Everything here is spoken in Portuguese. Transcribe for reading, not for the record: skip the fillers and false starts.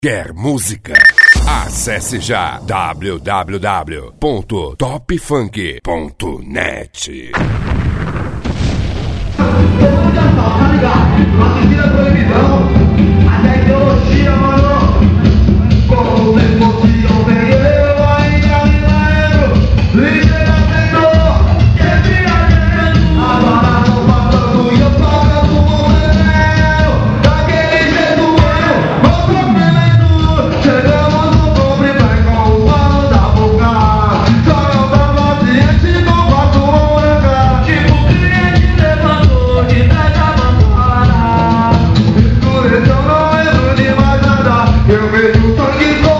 Quer música? Acesse já www.topfunk.net. Assistir a proibidão, até a ideologia, mano. Como tem possível, vem eu ainda me lembro. Ligeira senhor, que viajando. Agora tô passando e eu pagando o morreu. Daquele jeito eu, outro elemento. Chegamos no pobre bem com o pano da boca. Jogando a paciente com 4 horas. Tipo cliente levantou de 10 a eu vejo o sangue